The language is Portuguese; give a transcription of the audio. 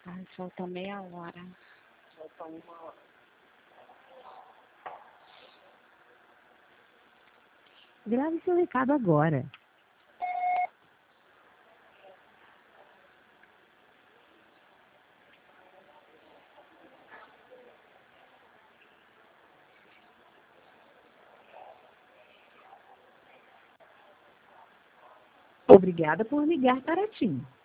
Ai, falta meia hora. Falta 1 hora. Grave seu recado agora. Obrigada por ligar para TIM.